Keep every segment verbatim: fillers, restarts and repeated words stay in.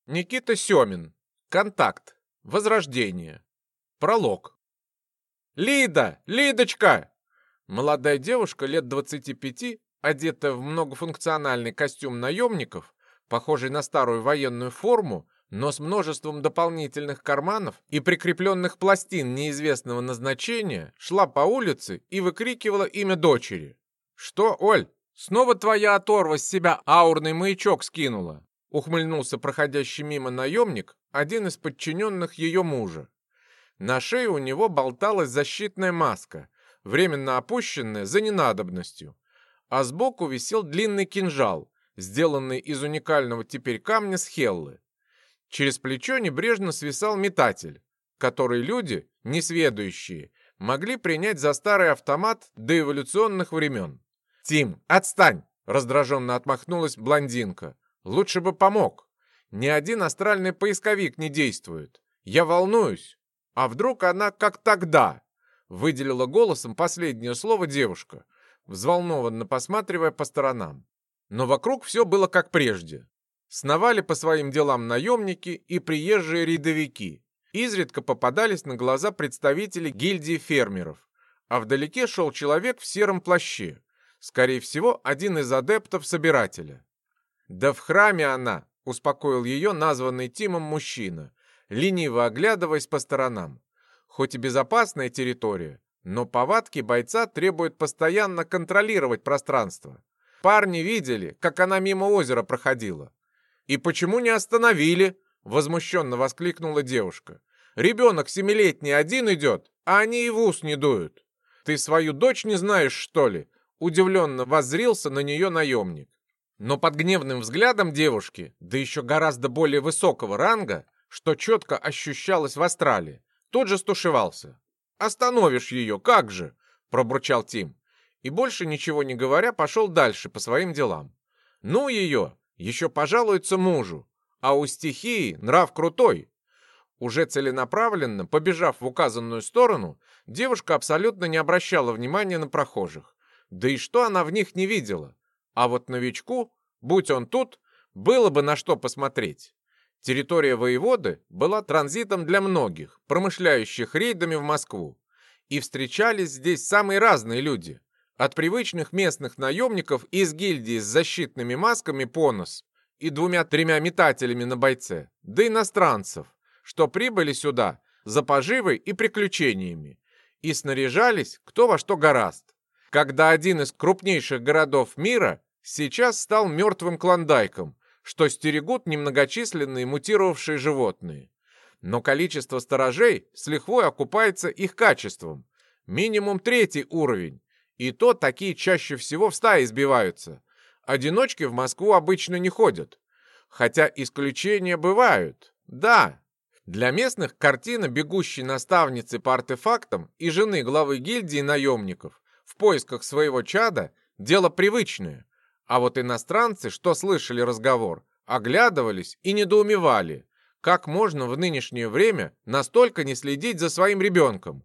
Никита Семин. Контакт. Возрождение. Пролог. «Лида! Лидочка!» Молодая девушка лет двадцати пяти, одетая в многофункциональный костюм наемников, похожий на старую военную форму, но с множеством дополнительных карманов и прикрепленных пластин неизвестного назначения, шла по улице и выкрикивала имя дочери. «Что, Оль, снова твоя оторва с себя аурный маячок скинула?» Ухмыльнулся проходящий мимо наемник, один из подчиненных ее мужа. На шее у него болталась защитная маска, временно опущенная за ненадобностью, а сбоку висел длинный кинжал, сделанный из уникального теперь камня схеллы. Через плечо небрежно свисал метатель, который люди, несведущие, могли принять за старый автомат до эволюционных времен. «Тим, отстань!» — раздраженно отмахнулась блондинка. «Лучше бы помог. Ни один астральный поисковик не действует. Я волнуюсь. А вдруг она как тогда?» Выделила голосом последнее слово девушка, взволнованно посматривая по сторонам. Но вокруг все было как прежде. Сновали по своим делам наемники и приезжие рядовики. Изредка попадались на глаза представители гильдии фермеров. А вдалеке шел человек в сером плаще. Скорее всего, один из адептов собирателя. «Да в храме она!» — успокоил ее названный Тимом мужчина, лениво оглядываясь по сторонам. Хоть и безопасная территория, но повадки бойца требуют постоянно контролировать пространство. Парни видели, как она мимо озера проходила. «И почему не остановили?» — возмущенно воскликнула девушка. «Ребенок семилетний один идет, а они и в ус не дуют. Ты свою дочь не знаешь, что ли?» — удивленно воззрился на нее наемник. Но под гневным взглядом девушки, да еще гораздо более высокого ранга, что четко ощущалось в астрале, тут же стушевался. «Остановишь ее, как же!» — пробурчал Тим. И больше ничего не говоря, пошел дальше по своим делам. «Ну ее! Еще пожалуется мужу! А у стихии нрав крутой!» Уже целенаправленно, побежав в указанную сторону, девушка абсолютно не обращала внимания на прохожих. Да и что она в них не видела? А вот новичку, будь он тут, было бы на что посмотреть. Территория воеводы была транзитом для многих, промышляющих рейдами в Москву. И встречались здесь самые разные люди. От привычных местных наемников из гильдии с защитными масками по нос и двумя-тремя метателями на бойце, до иностранцев, что прибыли сюда за поживой и приключениями, и снаряжались кто во что горазд. Когда один из крупнейших городов мира сейчас стал мертвым клондайком, что стерегут немногочисленные мутировавшие животные. Но количество сторожей с лихвой окупается их качеством. Минимум третий уровень, и то такие чаще всего в стаи сбиваются. Одиночки в Москву обычно не ходят. Хотя исключения бывают. Да, для местных картина бегущей наставницы по артефактам и жены главы гильдии наемников в поисках своего чада – дело привычное. А вот иностранцы, что слышали разговор, оглядывались и недоумевали, как можно в нынешнее время настолько не следить за своим ребенком.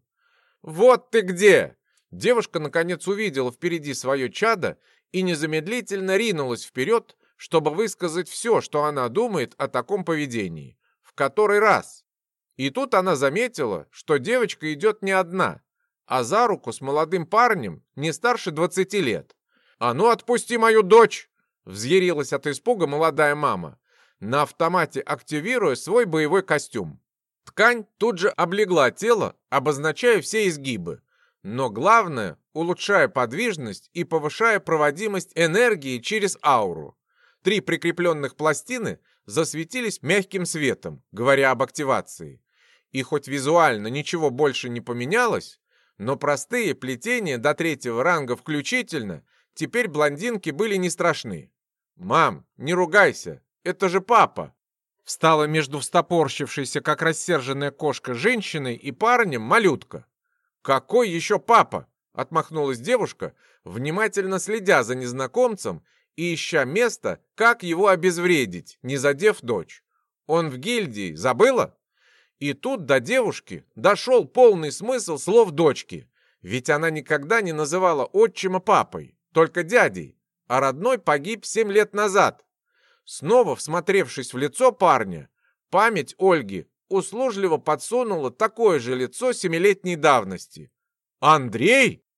«Вот ты где!» Девушка наконец увидела впереди свое чадо и незамедлительно ринулась вперед, чтобы высказать все, что она думает о таком поведении. В который раз. И тут она заметила, что девочка идет не одна, а за руку с молодым парнем не старше двадцати лет. «А ну отпусти мою дочь!» — взъярилась от испуга молодая мама, на автомате активируя свой боевой костюм. Ткань тут же облегла тело, обозначая все изгибы, но главное — улучшая подвижность и повышая проводимость энергии через ауру. Три прикрепленных пластины засветились мягким светом, говоря об активации. И хоть визуально ничего больше не поменялось, но простые плетения до третьего ранга включительно теперь блондинки были не страшны. «Мам, не ругайся, это же папа!» Встала между встопорщившейся, как рассерженная кошка, женщиной и парнем малютка. «Какой еще папа?» — отмахнулась девушка, внимательно следя за незнакомцем и ища место, как его обезвредить, не задев дочь. «Он в гильдии, забыла?» И тут до девушки дошел полный смысл слов дочки, ведь она никогда не называла отчима папой, только дядей, а родной погиб семь лет назад. Снова всмотревшись в лицо парня, память Ольги услужливо подсунула такое же лицо семилетней давности. «Андрей?»